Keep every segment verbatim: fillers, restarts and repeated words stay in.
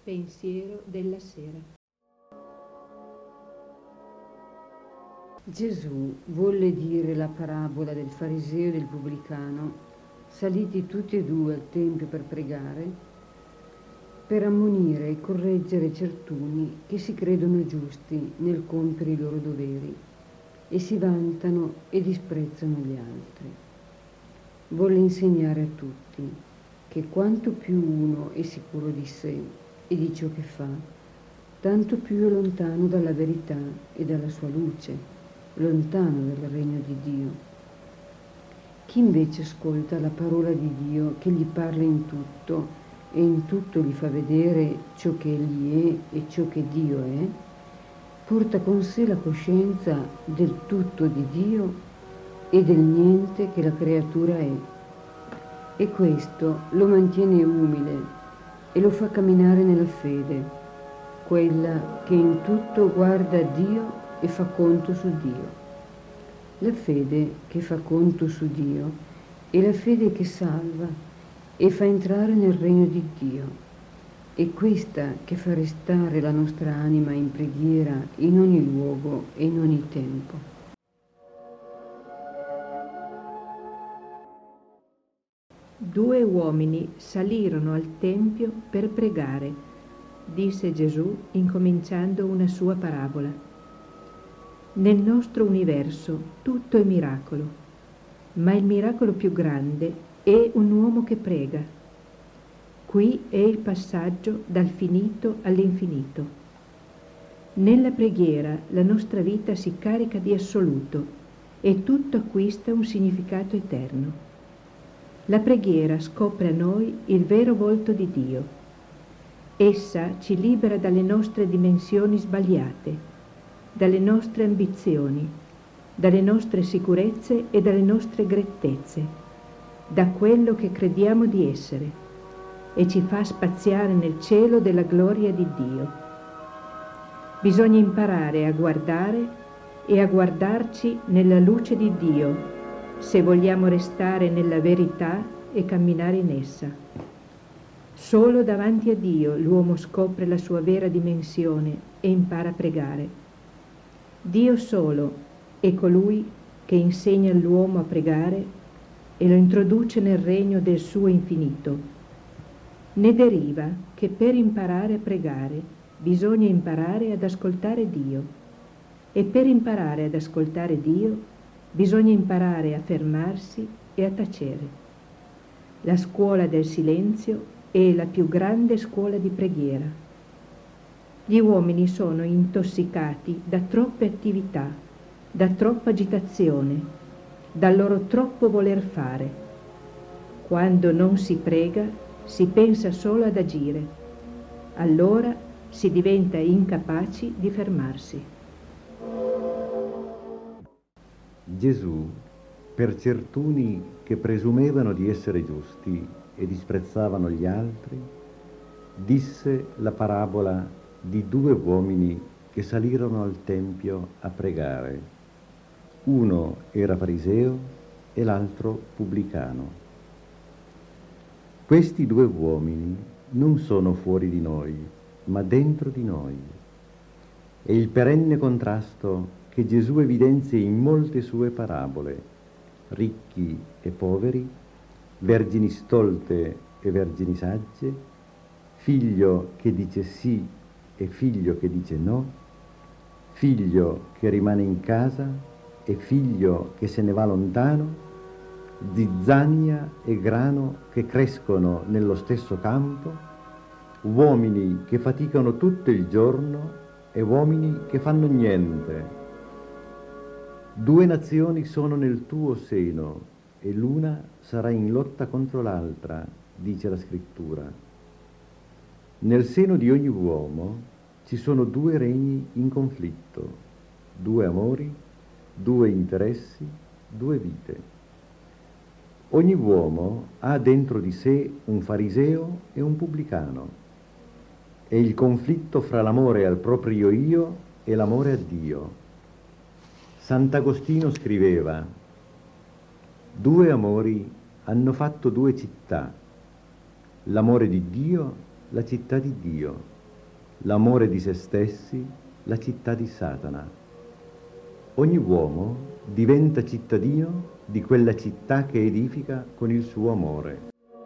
Pensiero della sera. Gesù volle dire la parabola del fariseo e del pubblicano, saliti tutti e due al tempio per pregare, per ammonire e correggere certuni che si credono giusti nel compiere i loro doveri e si vantano e disprezzano gli altri. Volle insegnare a tutti che quanto più uno è sicuro di sé e di ciò che fa, tanto più è lontano dalla verità e dalla sua luce, lontano dal regno di Dio. Chi invece ascolta la parola di Dio che gli parla in tutto e in tutto gli fa vedere ciò che egli è e ciò che Dio è, porta con sé la coscienza del tutto di Dio e del niente che la creatura è, e questo lo mantiene umile e lo fa camminare nella fede, quella che in tutto guarda a Dio e fa conto su Dio. La fede che fa conto su Dio è la fede che salva e fa entrare nel regno di Dio. È questa che fa restare la nostra anima in preghiera in ogni luogo e in ogni tempo. Due uomini salirono al tempio per pregare, disse Gesù incominciando una sua parabola. Nel nostro universo tutto è miracolo, ma il miracolo più grande è un uomo che prega. Qui è il passaggio dal finito all'infinito. Nella preghiera la nostra vita si carica di assoluto e tutto acquista un significato eterno. La preghiera scopre a noi il vero volto di Dio. Essa ci libera dalle nostre dimensioni sbagliate, dalle nostre ambizioni, dalle nostre sicurezze e dalle nostre grettezze, da quello che crediamo di essere, e ci fa spaziare nel cielo della gloria di Dio. Bisogna imparare a guardare e a guardarci nella luce di Dio, se vogliamo restare nella verità e camminare in essa. Solo davanti a Dio l'uomo scopre la sua vera dimensione e impara a pregare. Dio solo è colui che insegna all'uomo a pregare e lo introduce nel regno del suo infinito. Ne deriva che per imparare a pregare bisogna imparare ad ascoltare Dio, e per imparare ad ascoltare Dio bisogna imparare a fermarsi e a tacere. La scuola del silenzio è la più grande scuola di preghiera. Gli uomini sono intossicati da troppe attività, da troppa agitazione, dal loro troppo voler fare. Quando non si prega, si pensa solo ad agire. Allora si diventa incapaci di fermarsi. Gesù, per certuni che presumevano di essere giusti e disprezzavano gli altri, disse la parabola di due uomini che salirono al tempio a pregare. Uno era fariseo e l'altro pubblicano. Questi due uomini non sono fuori di noi, ma dentro di noi. È il perenne contrasto che Gesù evidenzia in molte sue parabole, ricchi e poveri, vergini stolte e vergini sagge, figlio che dice sì e figlio che dice no, figlio che rimane in casa e figlio che se ne va lontano, zizzania e grano che crescono nello stesso campo, uomini che faticano tutto il giorno e uomini che fanno niente. Due nazioni sono nel tuo seno e l'una sarà in lotta contro l'altra, dice la scrittura. Nel seno di ogni uomo ci sono due regni in conflitto, due amori, due interessi, due vite. Ogni uomo ha dentro di sé un fariseo e un pubblicano. È il conflitto fra l'amore al proprio io e l'amore a Dio. Sant'Agostino scriveva: due amori hanno fatto due città, l'amore di Dio la città di Dio, l'amore di se stessi, la città di Satana. Ogni uomo diventa cittadino di quella città che edifica con il suo amore.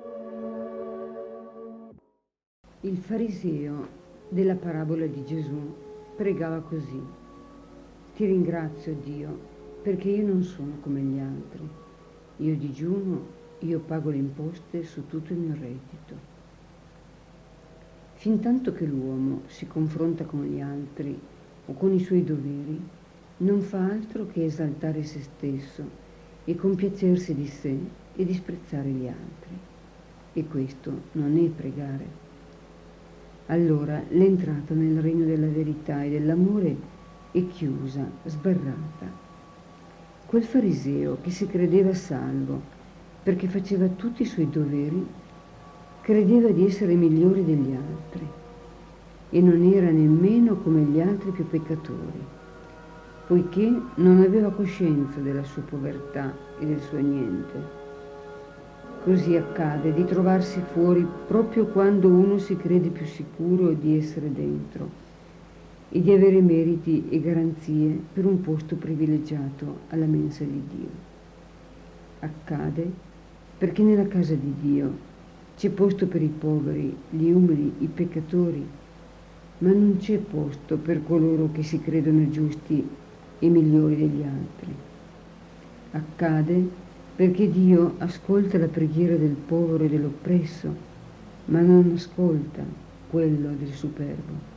Il fariseo della parabola di Gesù pregava così: ti ringrazio, Dio, perché io non sono come gli altri. Io digiuno, io pago le imposte su tutto il mio reddito. Fintanto che l'uomo si confronta con gli altri o con i suoi doveri, non fa altro che esaltare se stesso e compiacersi di sé e disprezzare gli altri. E questo non è pregare. Allora l'entrata nel regno della verità e dell'amore è chiusa, sbarrata. Quel fariseo che si credeva salvo perché faceva tutti i suoi doveri, credeva di essere migliore degli altri e non era nemmeno come gli altri più peccatori, poiché non aveva coscienza della sua povertà e del suo niente. Così accade di trovarsi fuori proprio quando uno si crede più sicuro di essere dentro e di avere meriti e garanzie per un posto privilegiato alla mensa di Dio. Accade perché nella casa di Dio c'è posto per i poveri, gli umili, i peccatori, ma non c'è posto per coloro che si credono giusti e migliori degli altri. Accade perché Dio ascolta la preghiera del povero e dell'oppresso, ma non ascolta quello del superbo.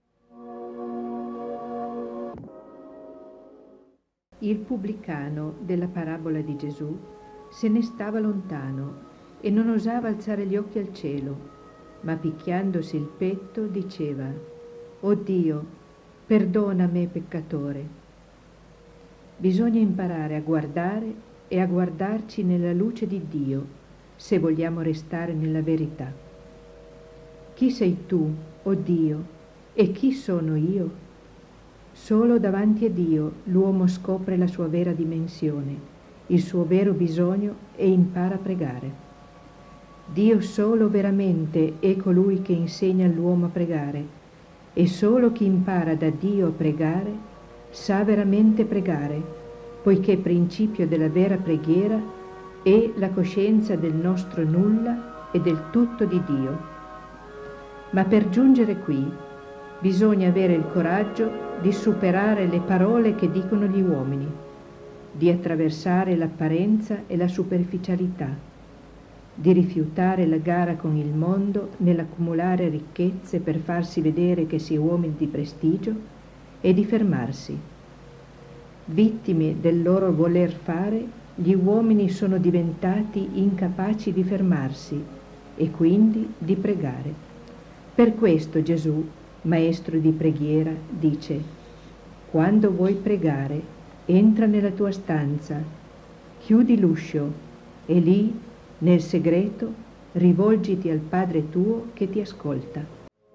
Il pubblicano della parabola di Gesù se ne stava lontano e non osava alzare gli occhi al cielo, ma picchiandosi il petto diceva: «O Dio, perdona me peccatore». Bisogna imparare a guardare e a guardarci nella luce di Dio se vogliamo restare nella verità. Chi sei tu, o Dio, e chi sono io? Solo davanti a Dio l'uomo scopre la sua vera dimensione, il suo vero bisogno e impara a pregare. Dio solo veramente è colui che insegna all'uomo a pregare, e solo chi impara da Dio a pregare sa veramente pregare, poiché principio della vera preghiera è la coscienza del nostro nulla e del tutto di Dio. Ma per giungere qui bisogna avere il coraggio di superare le parole che dicono gli uomini, di attraversare l'apparenza e la superficialità, di rifiutare la gara con il mondo nell'accumulare ricchezze per farsi vedere che si è uomini di prestigio e di fermarsi. Vittime del loro voler fare, gli uomini sono diventati incapaci di fermarsi e quindi di pregare. Per questo Gesù, maestro di preghiera, dice: «Quando vuoi pregare, entra nella tua stanza, chiudi l'uscio e lì, nel segreto, rivolgiti al Padre tuo che ti ascolta».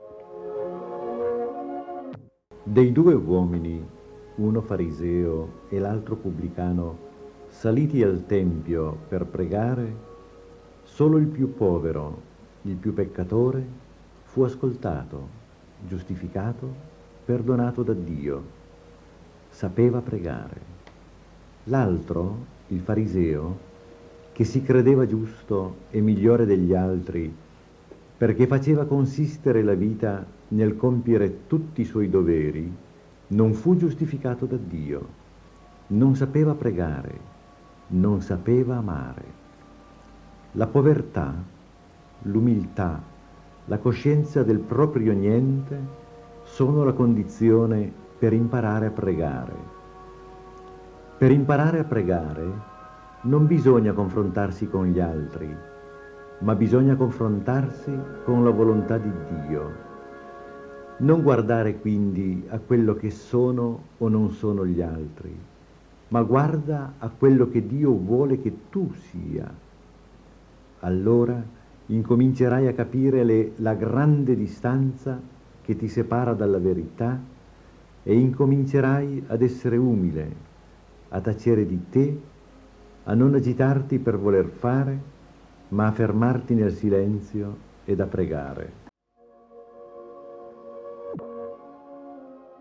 Dei due uomini, uno fariseo e l'altro pubblicano, saliti al tempio per pregare, solo il più povero, il più peccatore, fu ascoltato, giustificato, perdonato da Dio. Sapeva pregare. L'altro, il fariseo, che si credeva giusto e migliore degli altri, perché faceva consistere la vita nel compiere tutti i suoi doveri, non fu giustificato da Dio, non sapeva pregare, non sapeva amare. La povertà, l'umiltà, la coscienza del proprio niente sono la condizione per imparare a pregare. Per imparare a pregare non bisogna confrontarsi con gli altri, ma bisogna confrontarsi con la volontà di Dio. Non guardare quindi a quello che sono o non sono gli altri, ma guarda a quello che Dio vuole che tu sia. Allora incomincerai a capire le, la grande distanza che ti separa dalla verità e incomincerai ad essere umile, a tacere di te, a non agitarti per voler fare, ma a fermarti nel silenzio ed a pregare.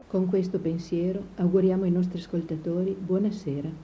Con questo pensiero auguriamo ai nostri ascoltatori buonasera.